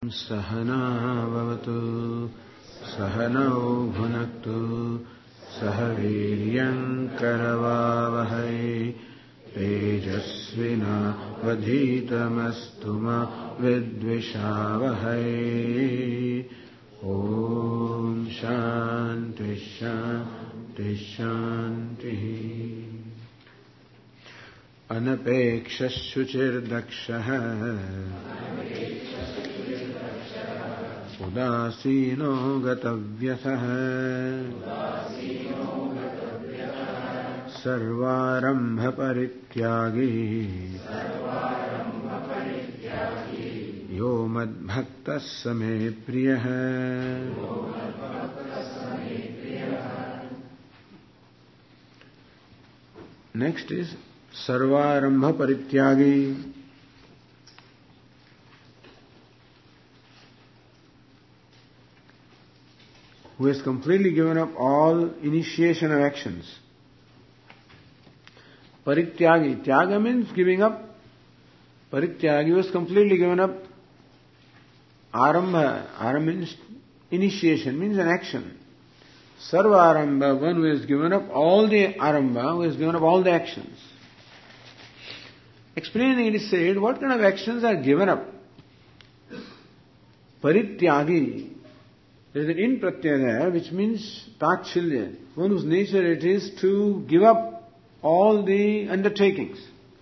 सहना भवतु सहनौ भुनक्तु सह वीर्यं करवावहै तेजस्विनावधीतमस्तु मा विद्विषावहै। ॐ शान्ति शान्ति शान्तिः। अनपेक्षः शुचिर्दक्षः उदासीनो गतव्यसः सर्वारम्भ परित्यागी यो मद्भक्तः स मे प्रियः। Next is Sarvarambha Parityagi. Who has completely given up all initiation of actions. Parityagi. Tyaga means giving up. Parityagi was completely given up. Arambha. Arambha means initiation, means an action. Sarva Arambha, one who has given up all the Arambha, who has given up all the actions. Explaining it is said, what kind of actions are given up? Parityagi. There is an in pratyaya there, which means tachilya, one whose nature it is to give up all the undertakings.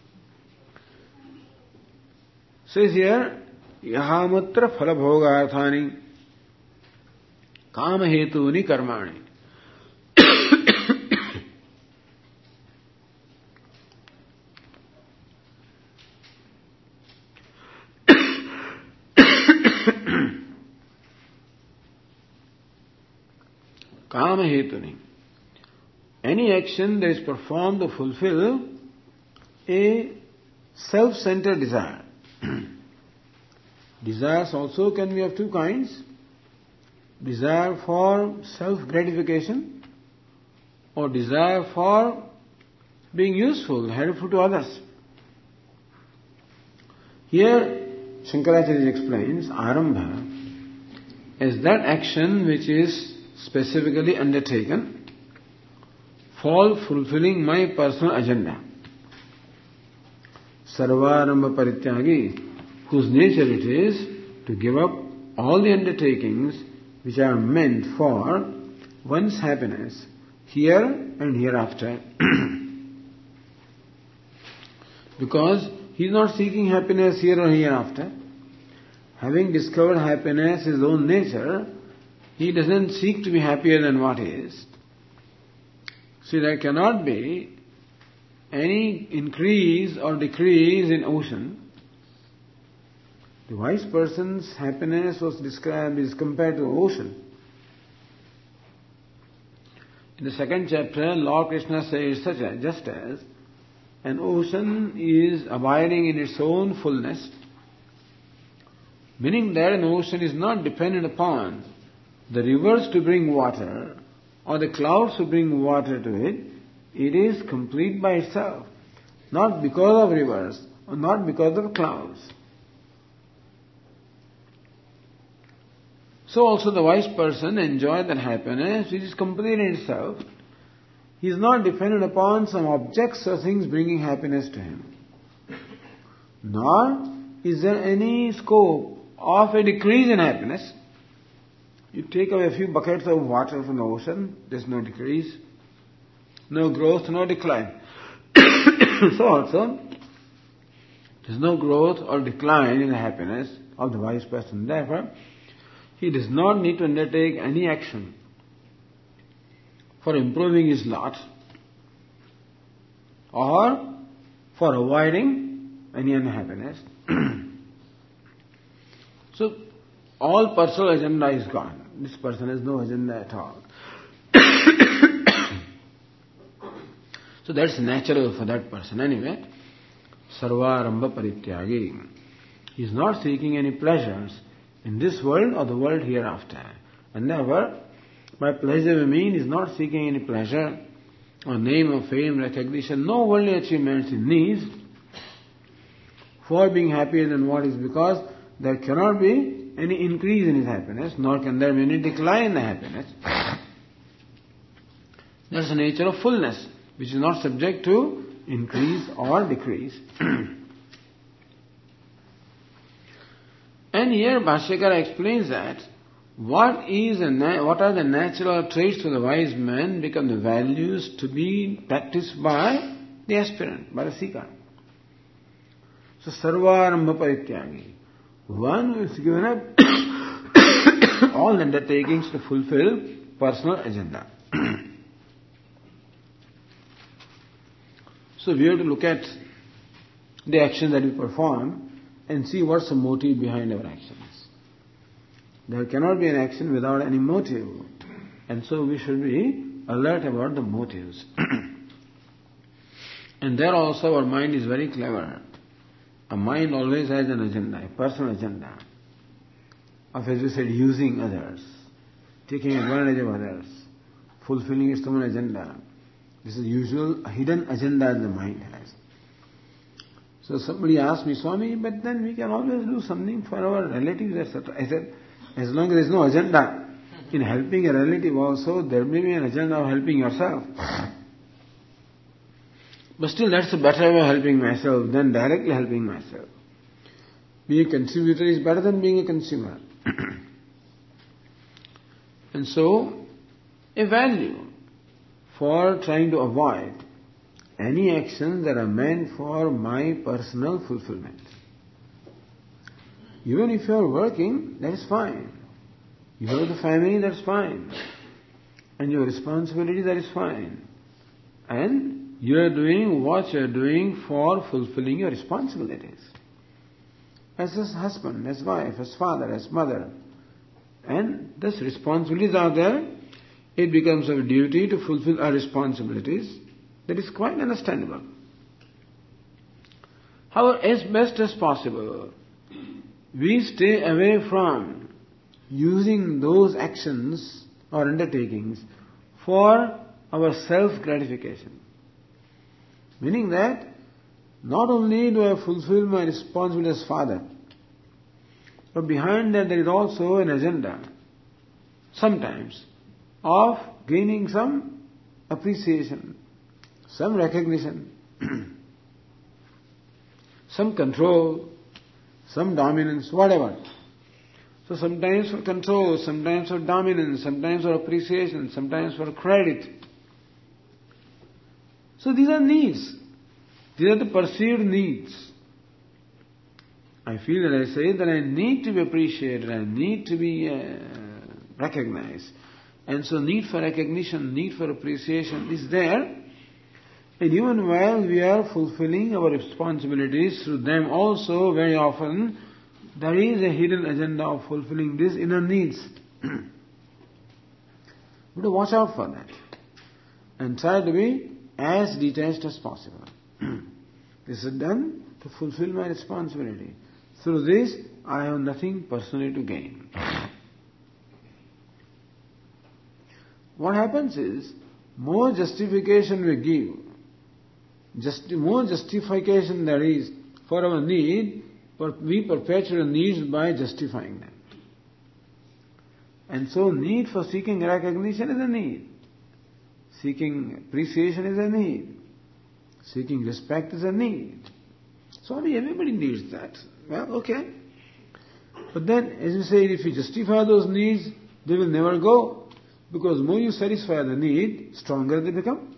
Says here, yahamatra phalabhogarthani kamahetuni karmani. Kama hetuni. Any action that is performed to fulfill a self-centered desire. Desires also can be of two kinds. Desire for self-gratification or desire for being useful, helpful to others. Here, Shankaracharya explains Arambha as that action which is specifically undertaken for fulfilling my personal agenda. Sarvarambha Parityagi, whose nature it is to give up all the undertakings which are meant for one's happiness here and hereafter. Because he is not seeking happiness here or hereafter. Having discovered happiness, his own nature, he doesn't seek to be happier than what he is. See, there cannot be any increase or decrease in ocean. The wise person's happiness was described is compared to ocean. In the second chapter, Lord Krishna says just as an ocean is abiding in its own fullness, meaning that an ocean is not dependent upon the rivers to bring water or the clouds to bring water to it. It is complete by itself, not because of rivers or not because of clouds. So also the wise person enjoys that happiness which is complete in itself. He is not dependent upon some objects or things bringing happiness to him. Nor is there any scope of a decrease in happiness. You take away a few buckets of water from the ocean, there's no decrease, no growth, no decline. So also, there's no growth or decline in the happiness of the wise person. Therefore, he does not need to undertake any action for improving his lot or for avoiding any unhappiness. So, all personal agenda is gone. This person has no agenda at all. So that's natural for that person anyway. Sarvarambha Parityagi. He is not seeking any pleasures in this world or the world hereafter. And therefore, by pleasure we mean he is not seeking any pleasure or name or fame, recognition, no worldly achievements he needs for being happier than what is, because there cannot be any increase in his happiness, nor can there be any decline in the happiness. That's the nature of fullness, which is not subject to increase or decrease. And here Bhashyakara explains that what are the natural traits of the wise man become the values to be practiced by the aspirant, by the seeker. So Sarvarambha Parityagi, one who is given up all undertakings to fulfill personal agenda. So we have to look at the action that we perform and see what's the motive behind our actions. There cannot be an action without any motive. And so we should be alert about the motives. And there also our mind is very clever. A mind always has an agenda, a personal agenda, of, as we said, using others, taking advantage of others, fulfilling its own agenda. This is usual hidden agenda that the mind has. So somebody asked me, Swami, but then we can always do something for our relatives, etc. I said, as long as there is no agenda in helping a relative also, there may be an agenda of helping yourself. But still that's a better way of helping myself than directly helping myself. Being a contributor is better than being a consumer. And so, a value for trying to avoid any actions that are meant for my personal fulfillment. Even if you are working, that is fine. You have the family, that's fine. And your responsibility, that is fine. And you are doing what you are doing for fulfilling your responsibilities. As a husband, as wife, as father, as mother. And thus responsibilities are there. It becomes our duty to fulfill our responsibilities. That is quite understandable. However, as best as possible, we stay away from using those actions or undertakings for our self-gratification. Meaning that not only do I fulfill my responsibility as father, but behind that there is also an agenda, sometimes, of gaining some appreciation, some recognition, some control, some dominance, whatever. So sometimes for control, sometimes for dominance, sometimes for appreciation, sometimes for credit. So these are needs. These are the perceived needs. I feel that I say that I need to be appreciated, I need to be recognized. And so need for recognition, need for appreciation is there. And even while we are fulfilling our responsibilities through them also, very often, there is a hidden agenda of fulfilling these inner needs. We have to watch out for that. And try to be as detached as possible. This is done to fulfill my responsibility. Through this, I have nothing personally to gain. What happens is, more justification we give, more justification there is for our need, but we perpetuate our needs by justifying them. And so need for seeking recognition is a need. Seeking appreciation is a need. Seeking respect is a need. So everybody needs that. Well, okay. But then, as you say, if you justify those needs, they will never go. Because more you satisfy the need, stronger they become.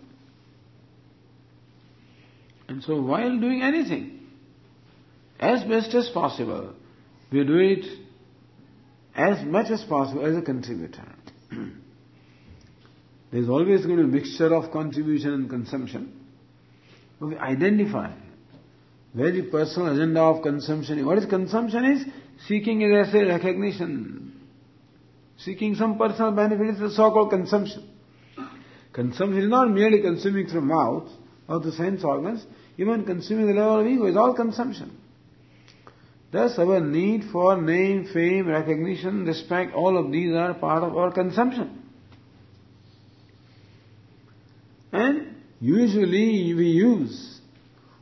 And so while doing anything, as best as possible, we do it as much as possible as a contributor. There is always going to be a mixture of contribution and consumption. But we identify where the personal agenda of consumption is. What is consumption is? Seeking, as I say, recognition. Seeking some personal benefit is the so-called consumption. Consumption is not merely consuming through mouth or the sense organs. Even consuming the level of ego is all consumption. Thus our need for name, fame, recognition, respect, all of these are part of our consumption. And usually we use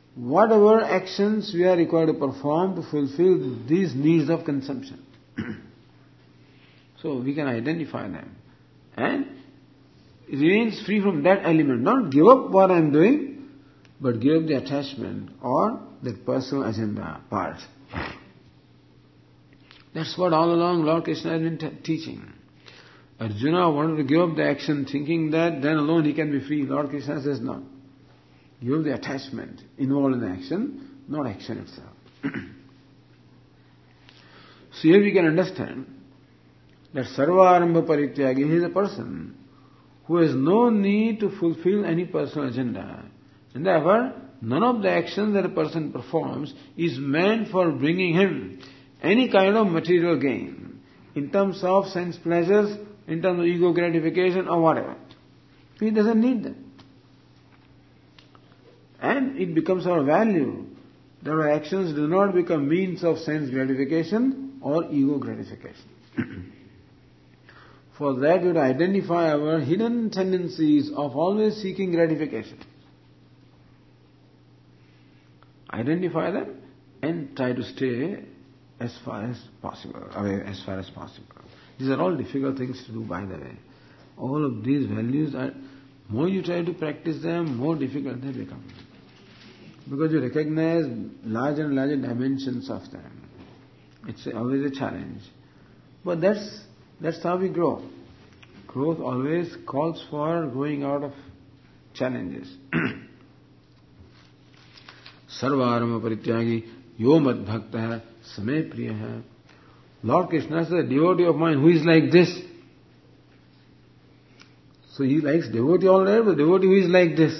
whatever actions we are required to perform to fulfill these needs of consumption. So we can identify them. And it remains free from that element. Not give up what I am doing, but give up the attachment or that personal agenda part. That's what all along Lord Krishna has been teaching. Arjuna wanted to give up the action thinking that then alone he can be free. Lord Krishna says no. Give up the attachment involved in the action, not action itself. So here we can understand that Sarvarambha Parityagi, he is a person who has no need to fulfill any personal agenda. And therefore, none of the actions that a person performs is meant for bringing him any kind of material gain, in terms of sense pleasures, in terms of ego gratification or whatever. He doesn't need them. And it becomes our value that our actions do not become means of sense gratification or ego gratification. For that we would identify our hidden tendencies of always seeking gratification. Identify them and try to stay as far as possible, away as far as possible. These are all difficult things to do, by the way. All of these values are, more you try to practice them, more difficult they become. Because you recognize larger and larger dimensions of them. It's always a challenge. But that's how we grow. Growth always calls for growing out of challenges. Sarvarama Parityagi Yo Mad Bhakta Same Priya. Lord Krishna is a devotee of mine who is like this. So he likes devotee all right, but devotee who is like this.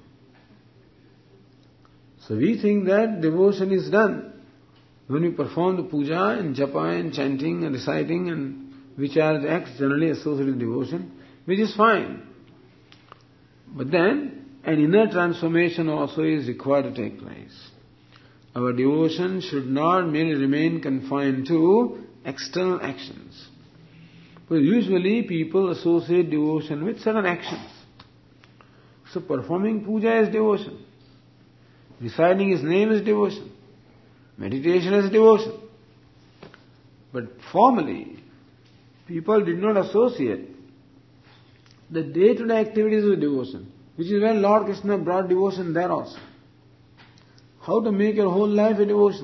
So we think that devotion is done when we perform the puja and japa and chanting and reciting, and which are the acts generally associated with devotion, which is fine. But then an inner transformation also is required to take place. Our devotion should not merely remain confined to external actions. But usually people associate devotion with certain actions. So performing puja is devotion. Reciting his name is devotion. Meditation is devotion. But formally, people did not associate the day-to-day activities with devotion, which is where Lord Krishna brought devotion there also. How to make your whole life a devotion.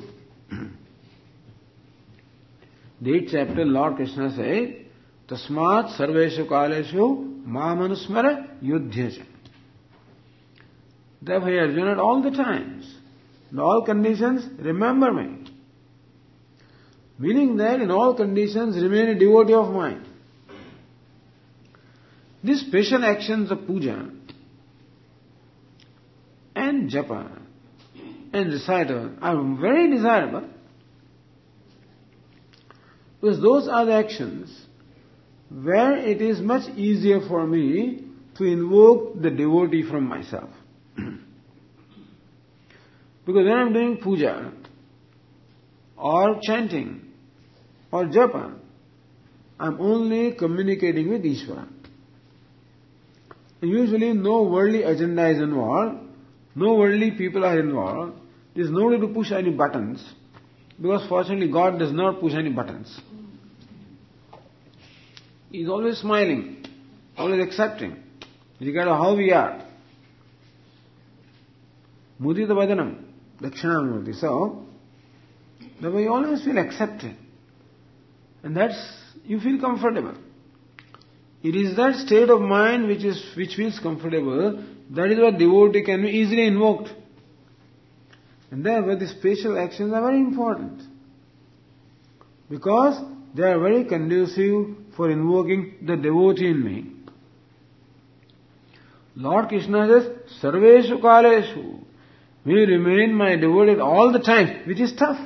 The 8th chapter, Lord Krishna said, Tasmat sarveshu kaleshu mamanusmara yudhyaja. Therefore, Arjuna, at all the times, in all conditions, remember me. Meaning that in all conditions, remain a devotee of mine. These special actions of puja and japa and recital are very desirable, because those are the actions where it is much easier for me to invoke the devotee from myself. Because when I am doing puja or chanting or japa, I am only communicating with Ishvara. Usually no worldly agenda is involved, no worldly people are involved. There is no need to push any buttons, because fortunately God does not push any buttons. He is always smiling, always accepting, regardless of how we are. Mudita vadanam, dakshinamurti. So, the way you always feel accepted. And you feel comfortable. It is that state of mind which feels comfortable, that is why devotee can be easily invoked. And therefore the special actions are very important. Because they are very conducive for invoking the devotee in me. Lord Krishna says, Sarveshu Kaleshu, will remain my devotee all the time, which is tough.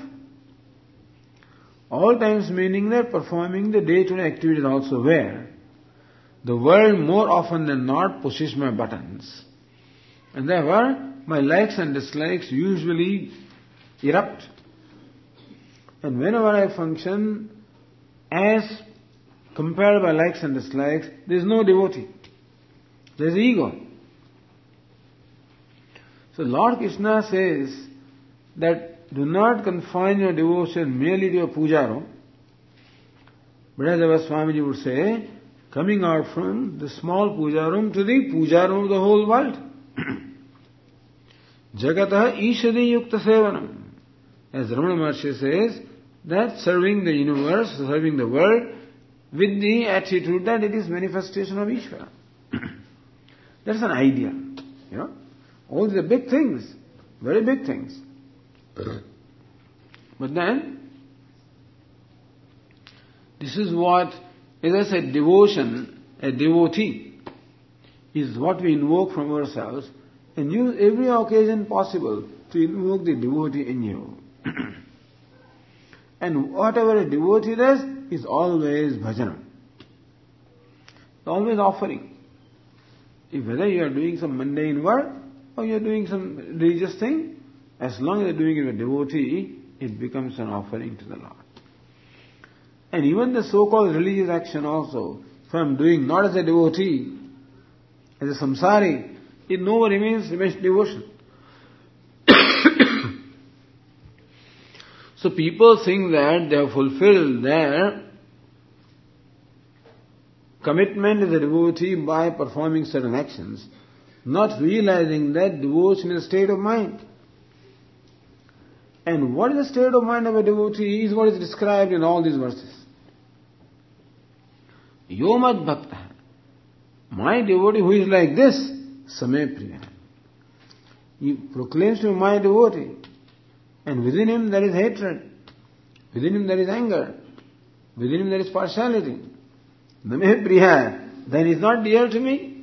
All times meaning that performing the day-to-day activities also where the world more often than not pushes my buttons. And therefore, my likes and dislikes usually erupt. And whenever I function as compared by likes and dislikes, there is no devotee. There is ego. So Lord Krishna says that do not confine your devotion merely to your puja room, But as our Swamiji would say, coming out from the small puja room to the puja room of the whole world. Jagataha Ishadi Yukta Sevanam. As Ramana Maharshi says, that serving the universe, serving the world, with the attitude that it is manifestation of Ishvara. That's an idea. All these are big things, very big things. But then, this is what, as I said, devotion, a devotee, is what we invoke from ourselves and use every occasion possible to invoke the devotee in you. And whatever a devotee does is always bhajanam. Always offering. If whether you are doing some mundane work or you are doing some religious thing, as long as you are doing it with a devotee, it becomes an offering to the Lord. And even the so-called religious action also, if I am doing not as a devotee, as a samsari, it no remains devotion. So people think that they have fulfilled their commitment as a devotee by performing certain actions, not realizing that devotion is a state of mind. And what is the state of mind of a devotee is what is described in all these verses. Yomad bhakta. My devotee who is like this, Same Priya. He proclaims to me my devotee. And within him there is hatred. Within him there is anger. Within him there is partiality. Name Priya. Then he is not dear to me.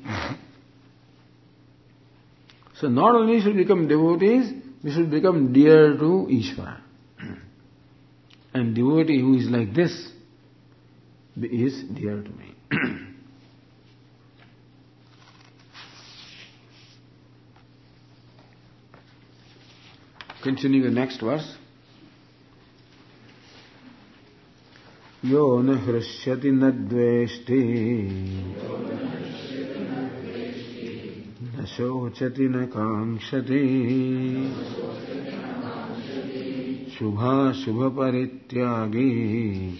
So not only should we become devotees, we should become dear to Ishvara. And devotee who is like this is dear to me. Continuing the next verse. Yo na hrashyati na dveshti na shochati na kankshati shubha shubha parityagi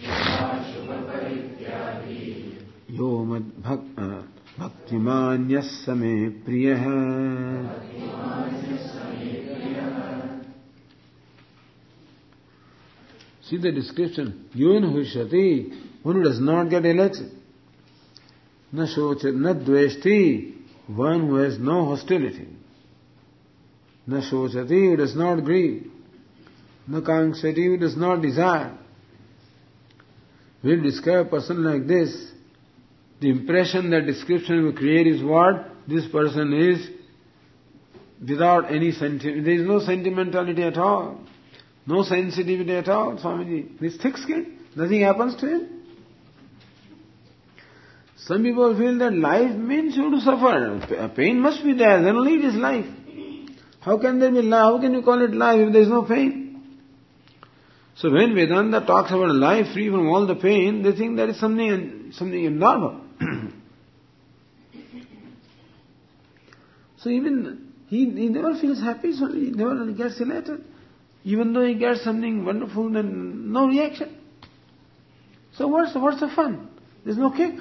yo mad bhaktimanyas same priyah. See the description. Yun hushati, one who does not get elected. Na shochat, na dveshti, one who has no hostility. Na shochati, who does not grieve. Na kankshati, who does not desire. When you describe a person like this, the impression that description will create is what? This person is without any sentiment. There is no sentimentality at all. No sensitivity at all, Swamiji. He is thick-skinned. Nothing happens to him. Some people feel that life means you to suffer. Pain must be there, then only it is life. How can there be life? How can you call it life if there is no pain? So when Vedanta talks about a life free from all the pain, they think that is something abnormal. So even he never feels happy, so he never gets elated. Even though he gets something wonderful, then no reaction. So what's the fun? There's no kick.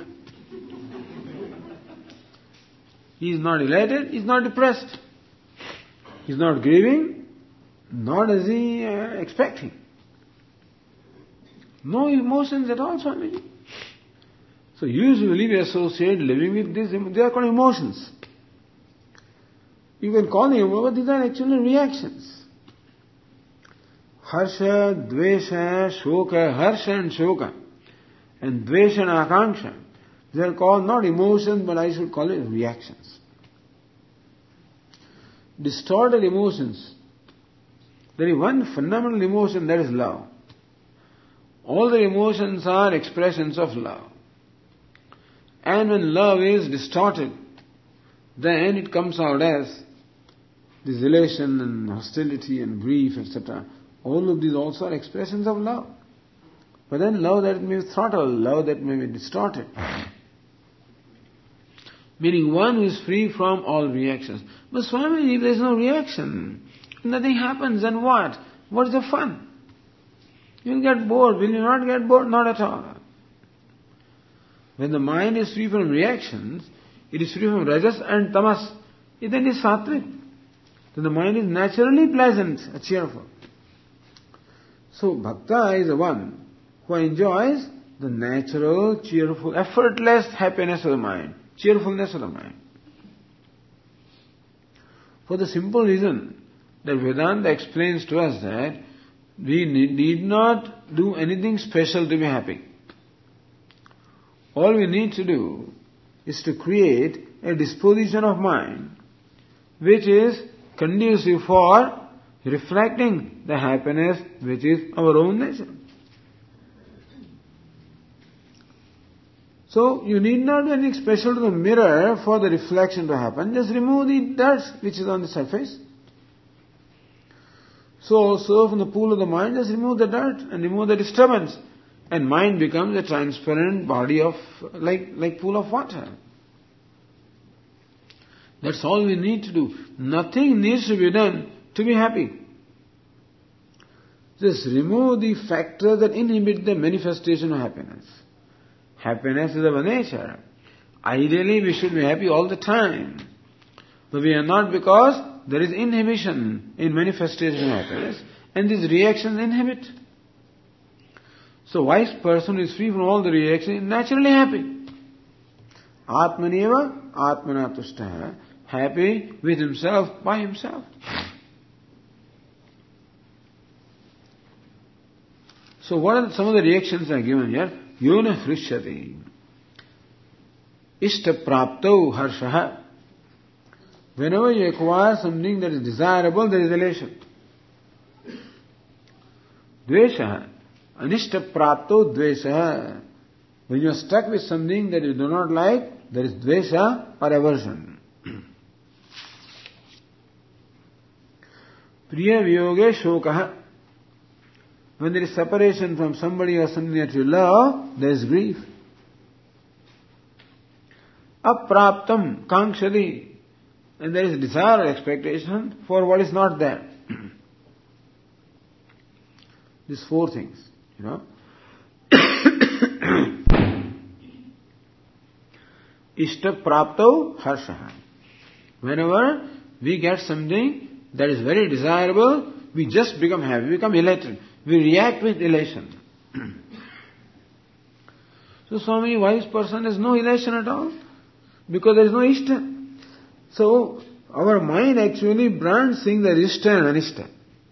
He is not elated, he is not depressed. He is not grieving, nor is he expecting. No emotions at all, Swamiji. So usually we associate living with this, they are called emotions. You can call them, but these are actually reactions. Harsha, Dvesha, Shoka, Harsha and Shoka, and Dvesha and Akanksha. They are called not emotions, but I should call it reactions. Distorted emotions. There is one fundamental emotion, that is love. All the emotions are expressions of love. And when love is distorted, then it comes out as this elation and hostility and grief, etc. All of these also are expressions of love. But then love that may be throttled, love that may be distorted. Meaning one who is free from all reactions. But Swami, if there is no reaction, nothing happens, then what? What is the fun? You will get bored. Will you not get bored? Not at all. When the mind is free from reactions, it is free from rajas and tamas. Then it is sattvic. Then the mind is naturally pleasant, cheerful. So bhakta is the one who enjoys the natural, cheerful, effortless happiness of the mind, cheerfulness of the mind. For the simple reason that Vedanta explains to us that we need not do anything special to be happy. All we need to do is to create a disposition of mind which is conducive for reflecting the happiness which is our own nature. So you need not do anything special to the mirror for the reflection to happen. Just remove the dirt which is on the surface. So from the pool of the mind, just remove the dirt and remove the disturbance. And mind becomes a transparent body of, like pool of water. That's all we need to do. Nothing needs to be done to be happy. Just remove the factors that inhibit the manifestation of happiness. Happiness is our nature. Ideally, we should be happy all the time. But we are not because there is inhibition in manifestation of happiness, and these reactions inhibit. So wise person is free from all the reactions, naturally happy. Atmaneva atmanatushtaha, happy with himself, by himself. So what are some of the reactions are given here? Yona hrishyati. Ishta prapto harshaha. Whenever you acquire something that is desirable, there is elation. Dvesha. Anishta prapto dvesha. When you are stuck with something that you do not like, there is dvesha or aversion. Priya viyoge shokaha. When there is separation from somebody or something that you love, there is grief. Apraptam kankshadi. And there is desire or expectation for what is not there. These four things, Ishta prapto harshaha. Whenever we get something that is very desirable, we just become happy, we become elated. We react with elation. So Swami, wise person has no elation at all, because there is no ishta. So our mind actually brands things that is ishta and anishta.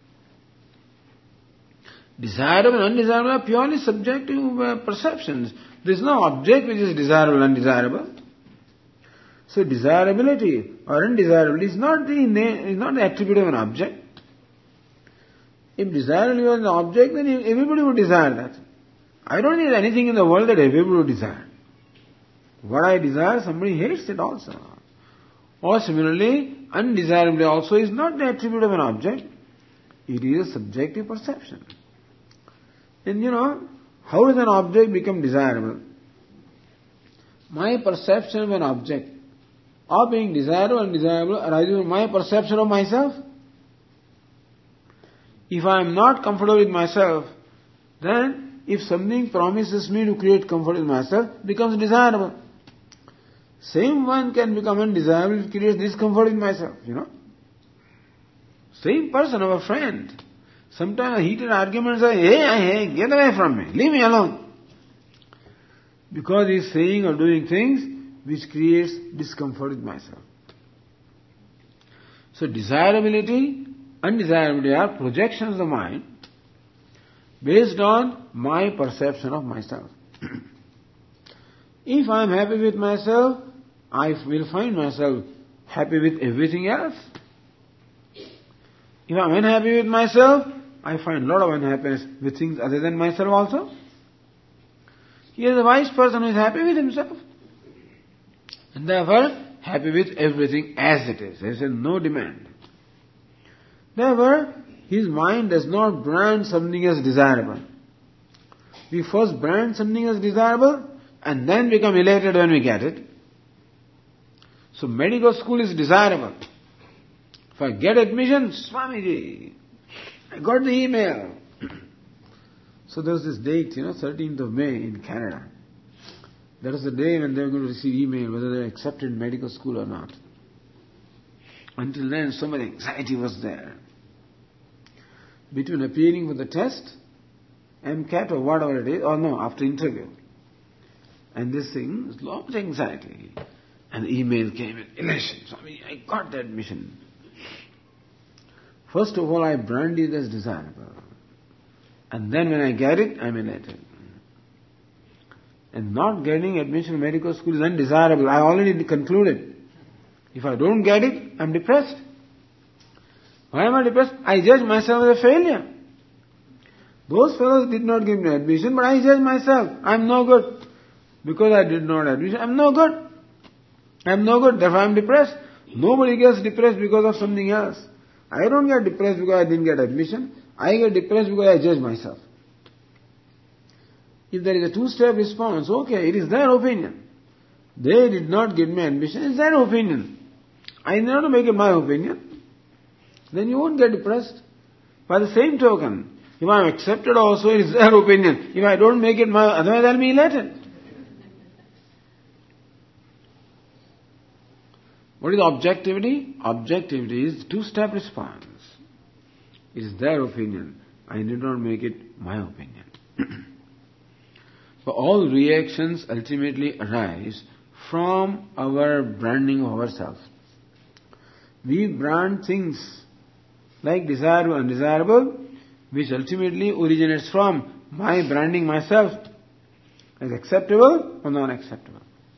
Desirable and undesirable are purely subjective perceptions. There is no object which is desirable and undesirable. So desirability or undesirability is not the attribute of an object. If desirable was an object, then everybody would desire that. I don't need anything in the world that everybody would desire. What I desire, somebody hates it also. Or similarly, undesirability also is not the attribute of an object. It is a subjective perception. And how does an object become desirable? My perception of an object, of being desirable and undesirable, arises from my perception of myself. If I am not comfortable with myself, then if something promises me to create comfort with myself, it becomes desirable. Same one can become undesirable if it creates discomfort with myself, Same person, our friend. Sometimes heated arguments are, hey, get away from me, leave me alone. Because he is saying or doing things which creates discomfort with myself. So desirability, undesirability are projections of the mind based on my perception of myself. If I am happy with myself, I will find myself happy with everything else. If I am unhappy with myself, I find a lot of unhappiness with things other than myself also. He is a wise person who is happy with himself. And therefore, happy with everything as it is. There is no demand. Therefore, his mind does not brand something as desirable. We first brand something as desirable and then become elated when we get it. So medical school is desirable. If I get admission, Swamiji, I got the email. So there was this date, 13th of May in Canada. That was the day when they were going to receive email whether they were accepted in medical school or not. Until then, so much anxiety was there. Between appearing for the test, MCAT or whatever it is, or no, after interview. And this thing, was a lot of anxiety. And the email came in elation. Swami, I got the admission. First of all, I brand it as desirable. And then when I get it, I'm elated. And not getting admission in medical school is undesirable. I already concluded. If I don't get it, I'm depressed. Why am I depressed? I judge myself as a failure. Those fellows did not give me admission, but I judge myself. I'm no good. Because I did not admission, I'm no good. I'm no good, therefore I'm depressed. Nobody gets depressed because of something else. I don't get depressed because I didn't get admission. I get depressed because I judge myself. If there is a two-step response, okay, it is their opinion. They did not give me admission, it's their opinion. I need not to make it my opinion. Then you won't get depressed. By the same token, if I am accepted also, it is their opinion. If I don't make it my, otherwise I'll be elated. What is objectivity? Objectivity is two-step response. It is their opinion. I did not make it my opinion. So all reactions ultimately arise from our branding of ourselves. We brand things like desirable and undesirable, which ultimately originates from my branding myself as acceptable or non-acceptable.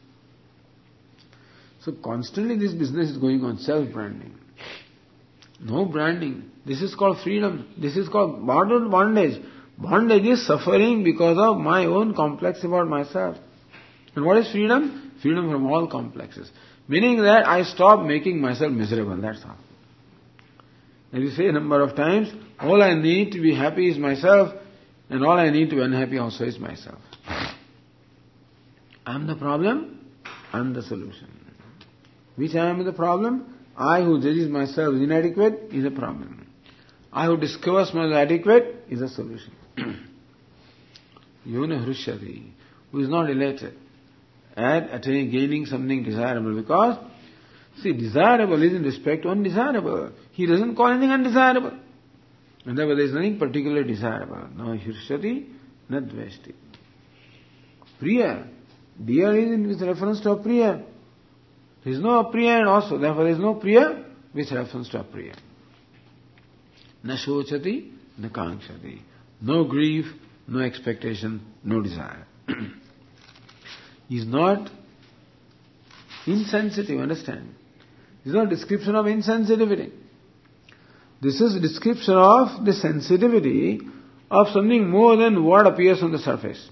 So constantly this business is going on, self-branding. No branding. This is called freedom. This is called modern bondage. Bondage is suffering because of my own complex about myself. And what is freedom? Freedom from all complexes. Meaning that I stop making myself miserable, that's all. As you say a number of times, all I need to be happy is myself, and all I need to be unhappy also is myself. I'm the problem, I'm the solution. Which I am the problem? I who judges myself inadequate is a problem. I who discovers myself adequate is a solution. Yona Hrishyati, who is not elated at gaining something desirable, because, see, desirable is in respect to undesirable. He doesn't call anything undesirable. And therefore there is nothing particularly desirable. No Hrishyati, na dveshti. Priya. Dear is with reference to apriya. There is no apriya and also, therefore there is no priya with reference to apriya. Na shochati, na kankshati. No grief, no expectation, no desire. He is not insensitive, understand? This is not a description of insensitivity. This is a description of the sensitivity of something more than what appears on the surface.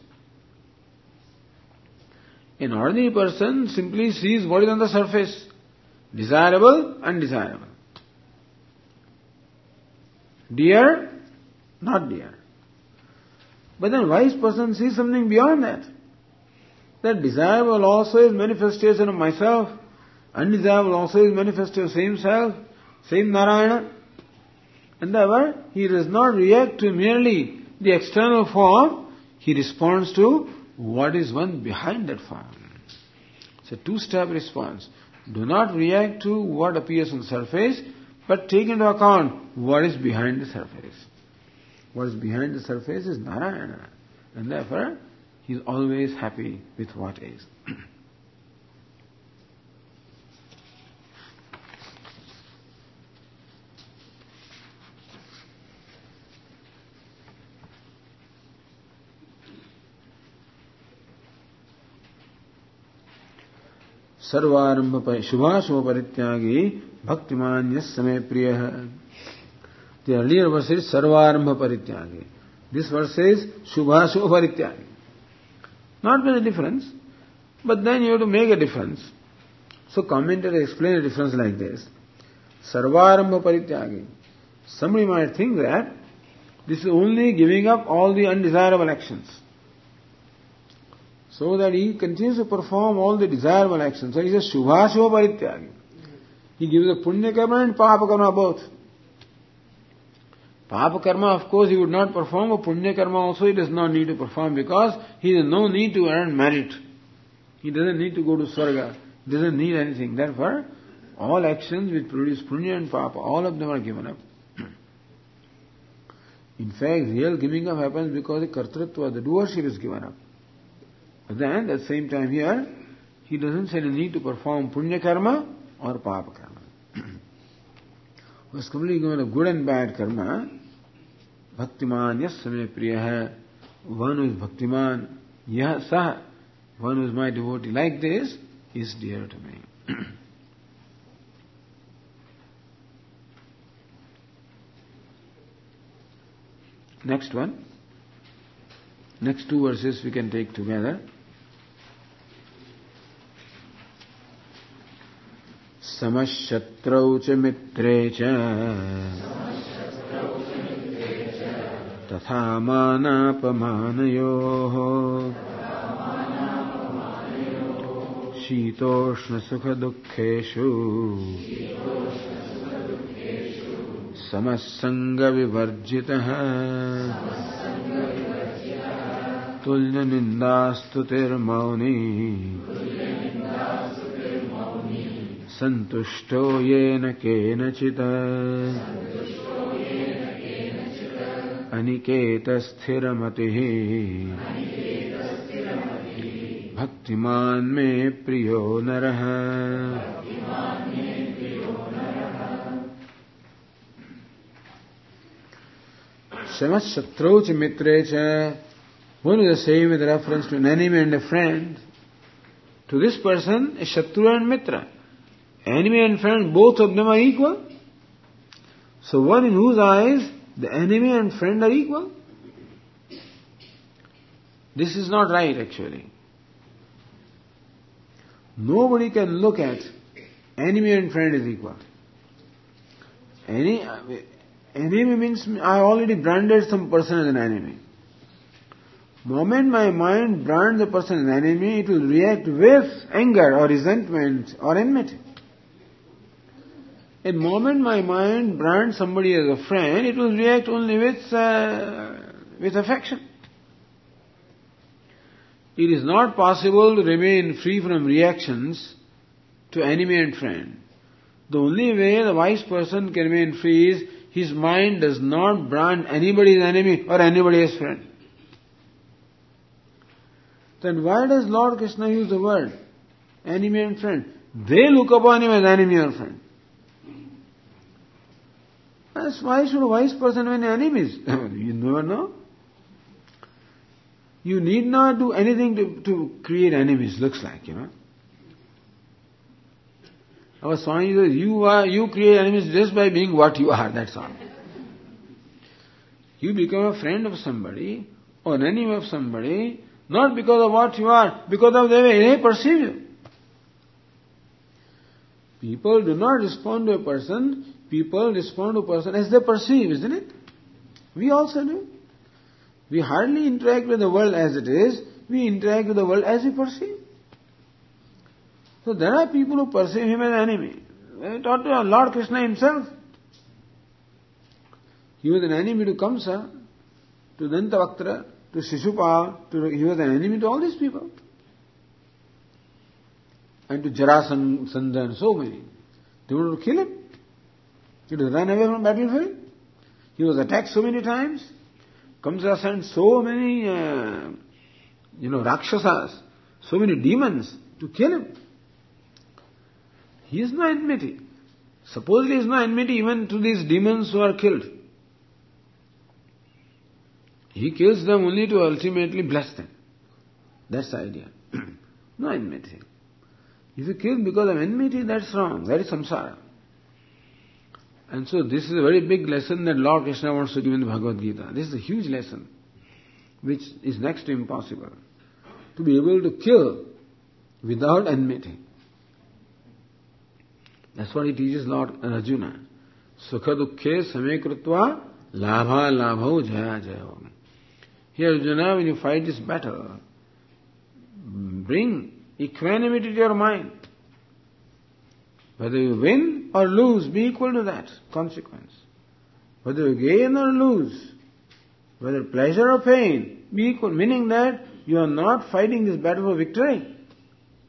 An ordinary person simply sees what is on the surface. Desirable, undesirable. Dear, not dear. But then wise person sees something beyond that. That desirable also is manifestation of myself. Undesirable also is manifestation of same self, same Narayana. And therefore, he does not react to merely the external form, he responds to what is one behind that form. It's a two-step response. Do not react to what appears on the surface, but take into account what is behind the surface. What is behind the surface is Narayana. And therefore, he is always happy with what is. सर्वारंभ शुभाशुभ परित्यागी भक्तिमान समय प्रिय. The earlier verse is sarvarambha parityagi. This verse is shubhashubha parityagi. Not very difference, but then you have to make a difference. So commentators explain the difference like this. Sarvarambha parityagi. Somebody might think that this is only giving up all the undesirable actions, so that he continues to perform all the desirable actions. So he says shubhashubha parityagi. He gives a punya karma and papa karma both. Papa karma, of course, he would not perform, but punya karma also he does not need to perform, because he has no need to earn merit. He doesn't need to go to Swarga. He doesn't need anything. Therefore, all actions which produce punya and papa, all of them are given up. In fact, real giving up happens because the kartritva, the doership is given up. But then, at the same time here, he doesn't say the need to perform punya karma or papa karma. Was completely given a good and bad karma. Bhaktiman yasame priyaha. One who is bhaktiman, yah sah. One who is my devotee like this is dear to me. Next one. Next two verses we can take together. Samashatrau cha mitre cha tatha manapamanayoho shitoshna sukha dukkheshu samasanga vivarjitaha tulya nindastutir mauni santushto yena kenachita aniketa sthiramatihi bhaktiman me priyo naraha. Samas shatrau cha mitre cha. One is the same with reference to an enemy and a friend. To this person, a shatru and mitra. Enemy and friend, both of them are equal. So one in whose eyes the enemy and friend are equal. This is not right actually. Nobody can look at enemy and friend as equal. Enemy means I already branded some person as an enemy. Moment my mind brands the person as an enemy, it will react with anger or resentment or enmity. The moment my mind brands somebody as a friend, it will react only with affection. It is not possible to remain free from reactions to enemy and friend. The only way the wise person can remain free is his mind does not brand anybody as enemy or anybody as friend. Then why does Lord Krishna use the word enemy and friend? They look upon him as enemy or friend. Why should a wise person have any enemies? You never know. You need not do anything to create enemies, looks like, you know. Our Swami says, you create enemies just by being what you are, that's all. You become a friend of somebody or an enemy of somebody, not because of what you are, because of the way they perceive you. People do not respond to a person, people respond to a person as they perceive, isn't it? We also do. We hardly interact with the world as it is, we interact with the world as we perceive. So there are people who perceive him as an enemy. They taught to Lord Krishna himself. He was an enemy to Kamsa, to Dantavaktra, to Shishupal, he was an enemy to all these people. And to Jarasandha and so many. They wanted to kill him. He would run away from the battlefield. He was attacked so many times. Kamsa sent so many, Rakshasas, so many demons to kill him. He is no enmity. Supposedly he is no enmity even to these demons who are killed. He kills them only to ultimately bless them. That's the idea. No enmity. If you kill because of enmity, that's wrong. That is samsara. And so this is a very big lesson that Lord Krishna wants to give in the Bhagavad Gita. This is a huge lesson, which is next to impossible. To be able to kill without enmity. That's what he teaches Lord Arjuna. Sukha dukkhe same krutva labha labho jaya jayo. Here Arjuna, when you fight this battle, bring equanimity to your mind. Whether you win or lose, be equal to that consequence. Whether you gain or lose, whether pleasure or pain, be equal, meaning that you are not fighting this battle for victory.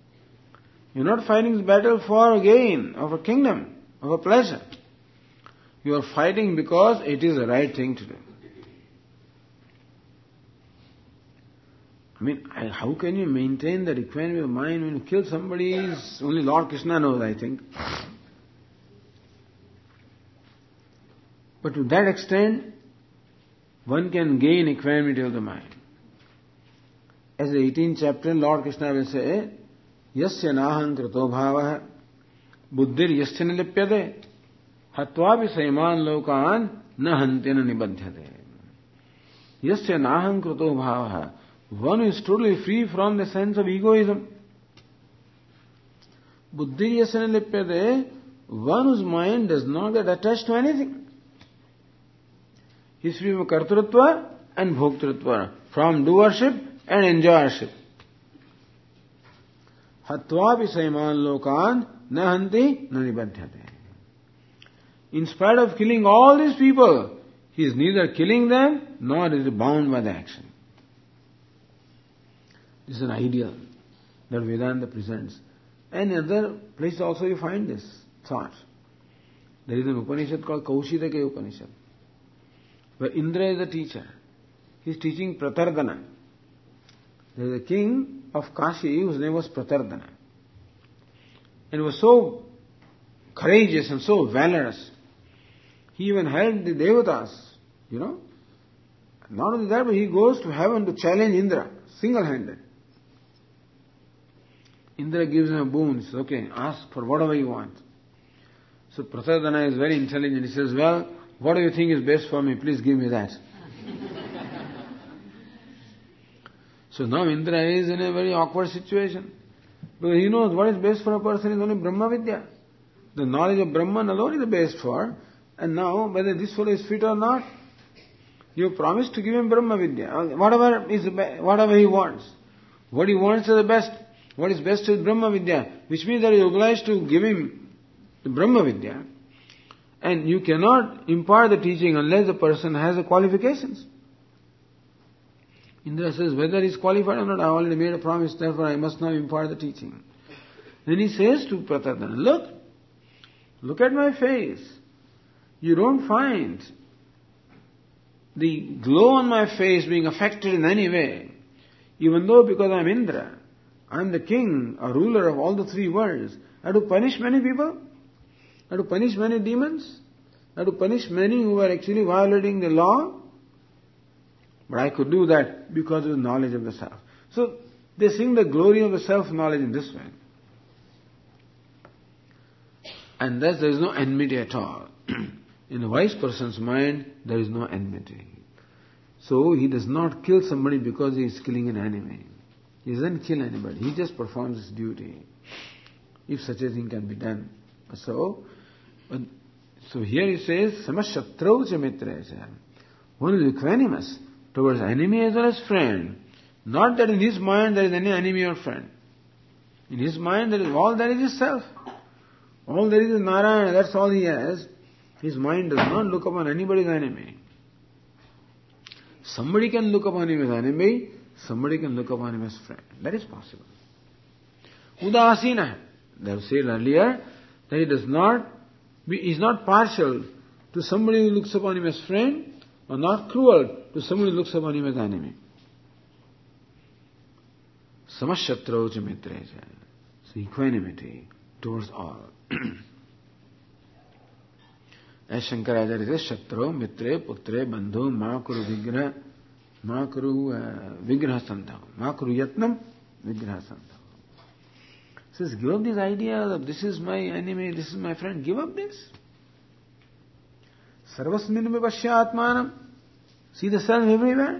You're not fighting this battle for a gain, of a kingdom, of a pleasure. You are fighting because it is the right thing to do. I mean, how can you maintain that equanimity of mind when you kill somebody? Only Lord Krishna knows, I think. But to that extent, one can gain equanimity of the mind. As the 18th chapter, Lord Krishna will say, Yasya naham krito bhavah buddhir yasya nilipyate hatvapi saiman lokan nahantina nibadhyate. Yasya naham krito bhavah. One who is totally free from the sense of egoism. Buddhir yasya nilipyate. One whose mind does not get attached to anything. He is free from kartrutva and bhoktrutva, from doership and enjoyership. Hatvapi saiman lokan nahanti nanibadhyate. In spite of killing all these people, he is neither killing them nor is he bound by the action. This is an ideal that Vedanta presents. And in other places also you find this thought. There is an Upanishad called Kaushidaka Upanishad, where Indra is the teacher. He is teaching Pratardana. There is a king of Kashi whose name was Pratardana. And he was so courageous and so valorous. He even helped the Devatas, Not only that, but he goes to heaven to challenge Indra, single-handed. Indra gives him a boon. He says, okay, ask for whatever you want. So Pratardana is very intelligent. He says, well, what do you think is best for me? Please give me that. So now Indra is in a very awkward situation. Because he knows what is best for a person is only Brahma Vidya. The knowledge of Brahman alone is the best for. And now, whether this fellow is fit or not, you promised to give him Brahma Vidya. Whatever he wants. What he wants is the best. What is best is Brahma Vidya. Which means that you are obliged to give him the Brahma Vidya. And you cannot impart the teaching unless the person has the qualifications. Indra says, whether he is qualified or not, I already made a promise, therefore I must now impart the teaching. Then he says to Pratardana, look at my face. You don't find the glow on my face being affected in any way. Even though because I am Indra, I am the king, a ruler of all the three worlds. I have to punish many people. I have to punish many demons. I have to punish many who are actually violating the law. But I could do that because of the knowledge of the self. So they sing the glory of the self-knowledge in this way. And thus there is no enmity at all. In a wise person's mind, there is no enmity. So he does not kill somebody because he is killing an enemy. He doesn't kill anybody. He just performs his duty. If such a thing can be done. So here he says, Samashatrau cha mitracha. One is equanimous towards enemy as well as friend. Not that in his mind there is any enemy or friend. In his mind all there is self. All there is Narayana, that's all he has. His mind does not look upon anybody as enemy. Somebody can look upon him as enemy, somebody can look upon him as friend. That is possible. Udasina, they have said earlier, that he is not partial to somebody who looks upon him as friend, or not cruel to somebody who looks upon him as enemy. Samashatrau cha mitrecha. So equanimity towards all. As Shankaracharya says, Shatrau, Mitre, Putre, Bandhu, Makuru Vigraha, Makuru Vigraha Santho, Makuru Yatnam, Vigraha Santho. Says, give up this idea that this is my enemy, this is my friend. Give up this. Sarvasmin vipashya atmanam. See the self everywhere.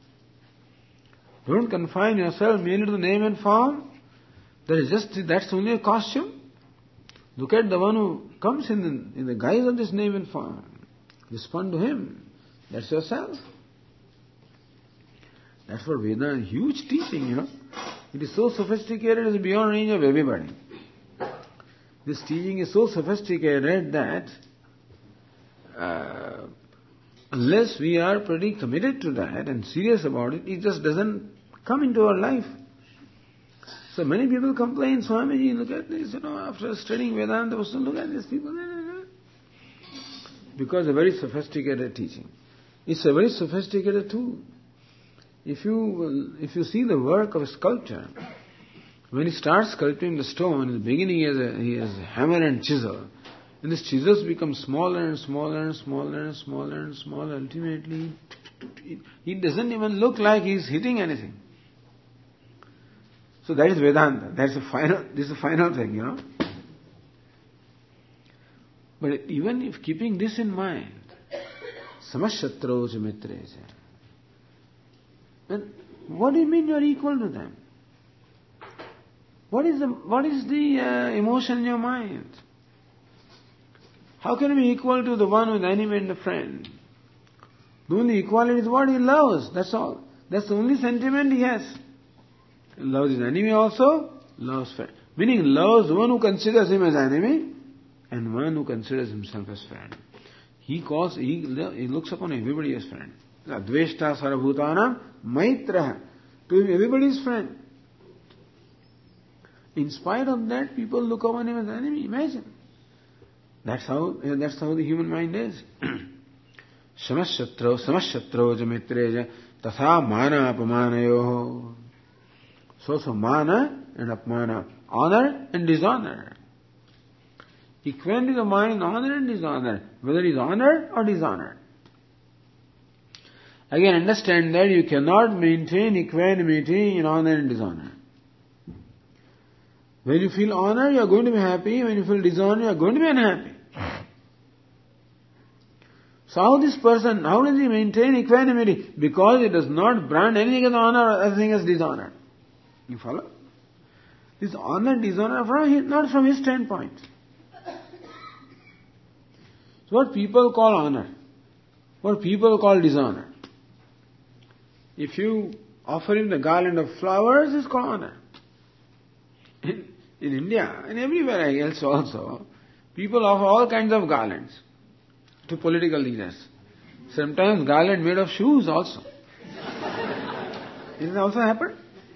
Don't confine yourself merely to the name and form. That's only a costume. Look at the one who comes in the guise of this name and form. Respond to him. That's yourself. That's what Vedanta, huge teaching, It is so sophisticated, it is beyond range of everybody. This teaching is so sophisticated that unless we are pretty committed to that and serious about it, it just doesn't come into our life. So many people complain, Swamiji, look at this, after studying Vedanta, look at these people. Because a very sophisticated teaching. It's a very sophisticated tool. If you see the work of a sculptor, when he starts sculpting the stone, in the beginning he has a hammer and chisel. And these chisels become smaller and smaller and smaller and smaller and smaller. Ultimately, it doesn't even look like he's hitting anything. So that is Vedanta. This is the final thing, But even if keeping this in mind, samashatroja mitreja, then what do you mean you are equal to them? What is the emotion in your mind? How can you be equal to the one who is enemy and the friend? The only equality is what he loves, that's all. That's the only sentiment he has. He loves his enemy also, loves friend. Meaning loves one who considers him as enemy and one who considers himself as friend. He looks upon everybody as friend. Adveshta sarabhutanam maitraha. To him everybody is friend. In spite of that, people look upon him as enemy. Imagine. That's how the human mind is. Samashatroja mitreja tatha mana apamanayoho. So mana and apmana, honor and dishonor. Equanimity of the mind, honor and dishonor, whether it is honored or dishonored. Again, understand that you cannot maintain equanimity in honor and dishonor. When you feel honor, you are going to be happy. When you feel dishonor, you are going to be unhappy. So how does he maintain equanimity? Because it does not brand anything as honor or anything as dishonor. You follow? This honor and dishonor are not from his standpoint. So what people call honor, what people call dishonor. If you offer him the garland of flowers, it's called honor. In India and everywhere else also, people offer all kinds of garlands to political leaders. Sometimes garland made of shoes also. Did it also happen?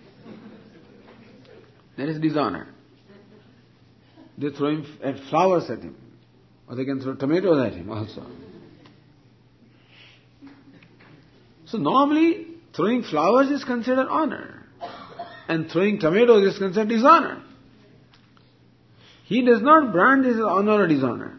That is dishonor. They throw him flowers at him. Or they can throw tomatoes at him also. So normally, throwing flowers is considered honor. And throwing tomatoes is considered dishonor. He does not brand this as honor or dishonor.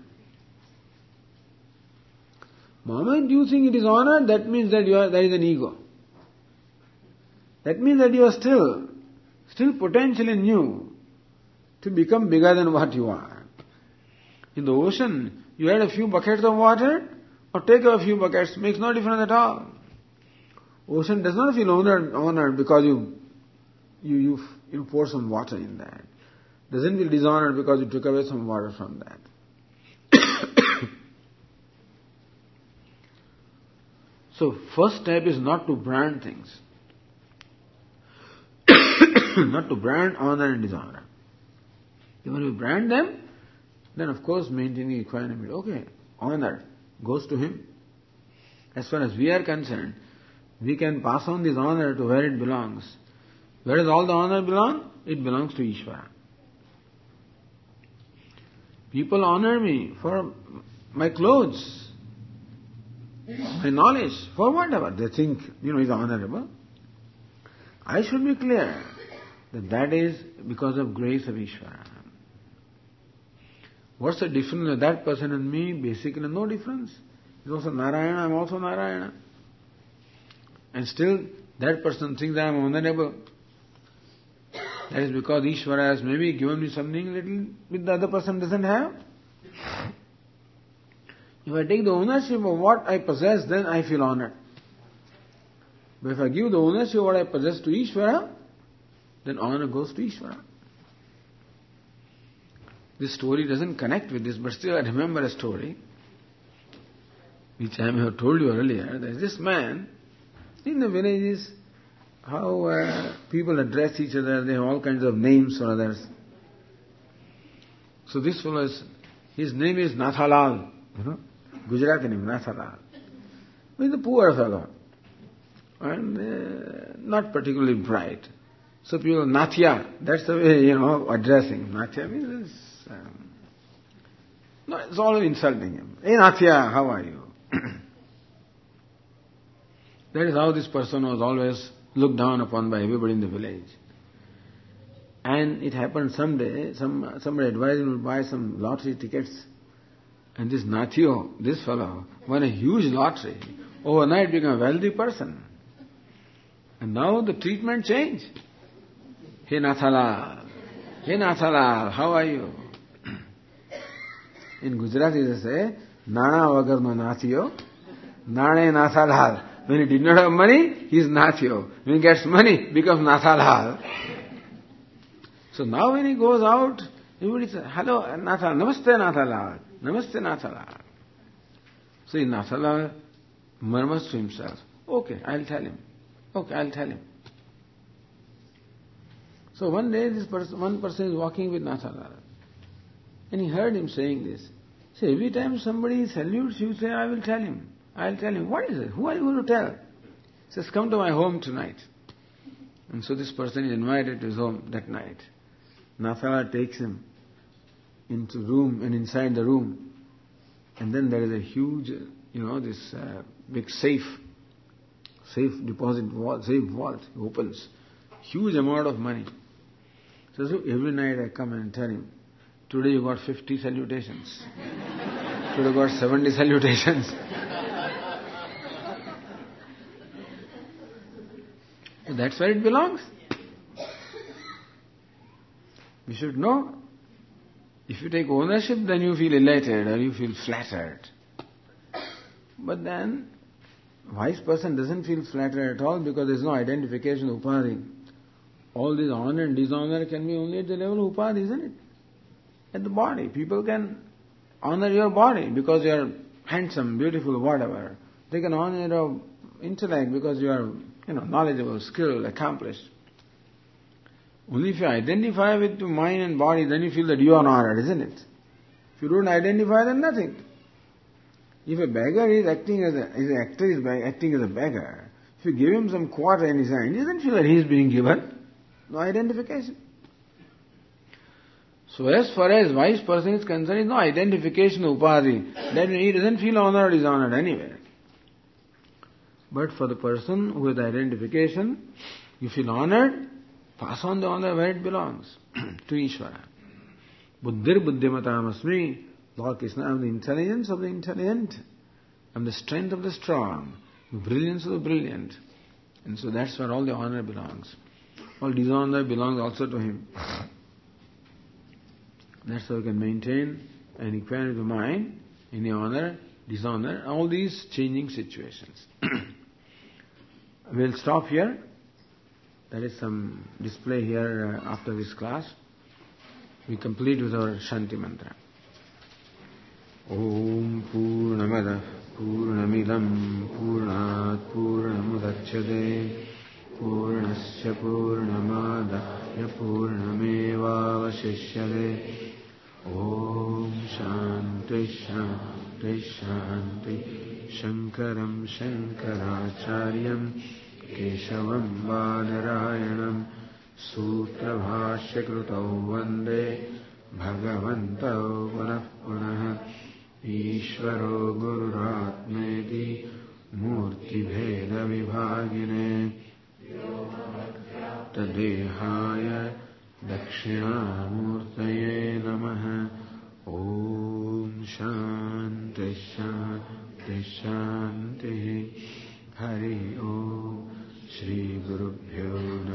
The moment you think it is honor, that means that there is an ego. That means that you are still potential in you to become bigger than what you are. In the ocean, you add a few buckets of water or take a few buckets, makes no difference at all. Ocean does not feel honored because you pour some water in that. Doesn't feel dishonored because you took away some water from that. So first step is not to brand things. Not to brand honor and dishonor. When you brand them, then of course maintaining equanimity. Okay, honor goes to him. As far as we are concerned, we can pass on this honor to where it belongs. Where does all the honor belong? It belongs to Ishvara. People honor me for my clothes, my knowledge, for whatever they think, is honorable. I should be clear that is because of grace of Ishvara. What's the difference of that person and me? Basically no difference. He's also Narayana, I'm also Narayana. And still that person thinks I am honorable. That is because Ishvara has maybe given me something little which the other person doesn't have. If I take the ownership of what I possess, then I feel honored. But if I give the ownership of what I possess to Ishvara, then honor goes to Ishvara. This story doesn't connect with this, but still I remember a story which I may have told you earlier. There is this man in the villages, how people address each other, they have all kinds of names for others. So this fellow, his name is Nathalal, Gujarati name, Nathalal. He's a poor fellow and not particularly bright. So people, Nathya, that's the way, addressing. Nathya means no, it's all insulting him. Hey Nathya, how are you? That is how this person was always looked down upon by everybody in the village. And it happened someday, somebody advised him to buy some lottery tickets. And this Nathyo, this fellow, won a huge lottery. Overnight became a wealthy person. And now the treatment changed. Hey Nathalal, how are you? In Gujarati they say, Nana vagarno Nathyo, Nane Nathalal. When he did not have money, he is Nathyo. When he gets money, becomes Nathalal. So now when he goes out, everybody says, hello Nathalal, Namaste Nathalal, Namaste Nathalal. So Nathalal murmurs to himself, okay, I'll tell him. So one day one person is walking with Nathalal. And he heard him saying this. So every time somebody salutes you, say, I'll tell him. What is it? Who are you going to tell? He says, come to my home tonight. And so this person is invited to his home that night. Nathalal takes him into room and inside the room. And then there is a huge, this big safe deposit vault, safe vault. He opens. Huge amount of money. So every night I come and tell him, today you got 50 salutations. Today you got 70 salutations. So that's where it belongs. We should know. If you take ownership, then you feel elated or you feel flattered. But then, wise person doesn't feel flattered at all because there is no identification of upadhi. All this honor and dishonor can be only at the level of upadhi, isn't it? At the body. People can honor your body because you are handsome, beautiful, whatever. They can honor your intellect because you are, knowledgeable, skilled, accomplished. Only if you identify with your mind and body, then you feel that you are honored, isn't it? If you don't identify, then nothing. If a beggar is acting as acting as a beggar, if you give him some quarter in his hand, he doesn't feel that he is being given. No identification. So as far as wise person is concerned, there is no identification of upadhi. Then he doesn't feel honored, is honored anywhere. But for the person who has identification, you feel honored, pass on the honor where it belongs, to Ishvara. Buddhir buddhimatam asmi. Lord Krishna, I am the intelligence of the intelligent. I am the strength of the strong, the brilliance of the brilliant. And so that's where all the honor belongs. All dishonor belongs also to him. That's how we can maintain an equanimity of mind in the honor, dishonor, all these changing situations. We'll stop here. There is some display here after this class. We complete with our Shanti mantra. Om Purnamada Purnamidam Purnat Purnamudachyate Purnasya Purnamadaya Purnamevavashishyate. Om Shanti Shanti Shanti. Shankaram Shankaracharyam Keshavam Badarayanam Sutra Bhashya Krutau Vande Bhagavantau Punah Punah Ishvaro Gururatmeti Murti Bheda Vibhagine Tadehaya Dakshinamurtaye Namaha. Om Shanti Shanti Shanti. Hari Om. Shri Gurubhyo Namaha.